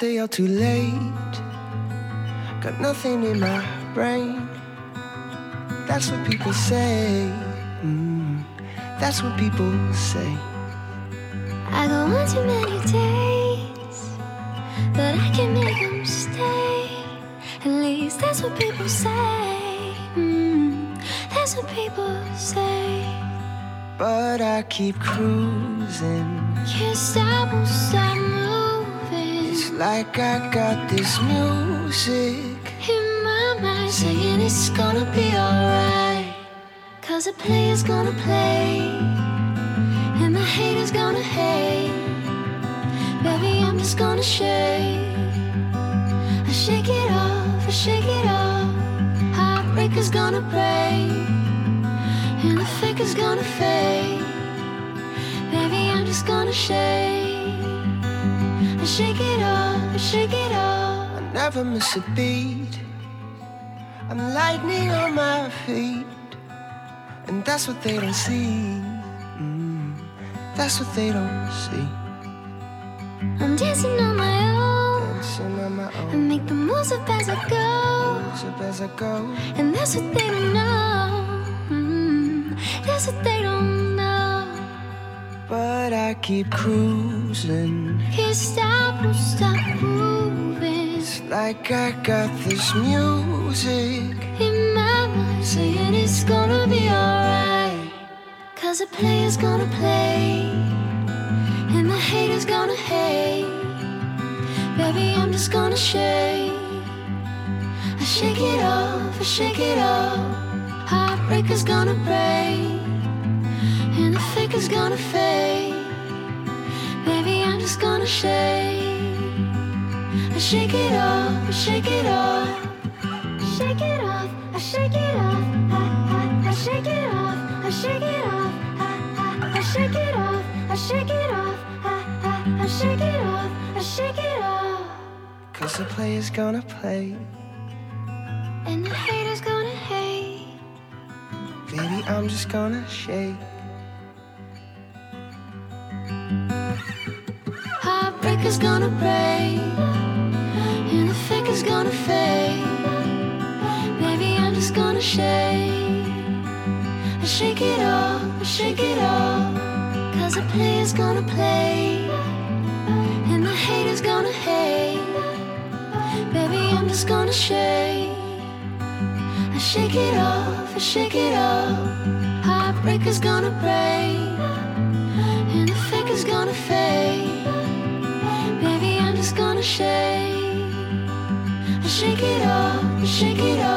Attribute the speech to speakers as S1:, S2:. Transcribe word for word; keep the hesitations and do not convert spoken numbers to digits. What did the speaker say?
S1: stay out too late. Got nothing in my brain. That's what people say. Mm, that's what people say.
S2: I go on too many days, but I can make them stay. At least that's what people say. Mm, that's what people say.
S1: But I keep cruising.
S2: Can't stop, won't stop moving.
S1: It's like I got this music
S2: in my mind saying it's gonna be alright. Cause the player's gonna play and the hater's gonna hate. Baby, I'm just gonna shake. I shake it off, I shake it off. Heartbreaker's gonna break and the faker's gonna fade. Baby, I'm just gonna shake. I shake it off, I shake it off.
S1: I never miss a beat. I'm lightning on my feet. And that's what they don't see. Mm, that's what they don't see.
S2: I'm dancing on my own.
S1: Dancing on my own.
S2: I make the moves up as I go.
S1: Moves up as I go.
S2: And that's what they don't know. Mm, that's what they don't know.
S1: But I keep cruising.
S2: Can't stop, won't stop moving.
S1: It's like I got this music
S2: in my mind saying it's gonna be alright. Cause the player's gonna play and the hater's gonna hate. Baby, I'm just gonna shake. I shake it off, I shake it off. Heartbreaker's gonna break and the faker's gonna fade. Baby, I'm just gonna shake. I shake it off, I shake it off. I shake it off, I shake it off. I, I, I shake it off, I shake it off. I, I, I shake it off, I shake it off. I, I, I shake it off, I shake it off.
S1: Cause the player's gonna play
S2: and the hater's gonna hate.
S1: Baby, I'm just gonna shake.
S2: Heartbreaker's gonna break and the faker's gonna fade. Baby, I'm just gonna shake. I shake it off, I shake it off. Cause the player's gonna play and the hater's gonna hate. Baby, I'm just gonna shake. I shake it off, I shake it off. Heartbreaker's gonna break and the faker's gonna fade. Baby, I'm just gonna shake. I shake it off, I shake it off.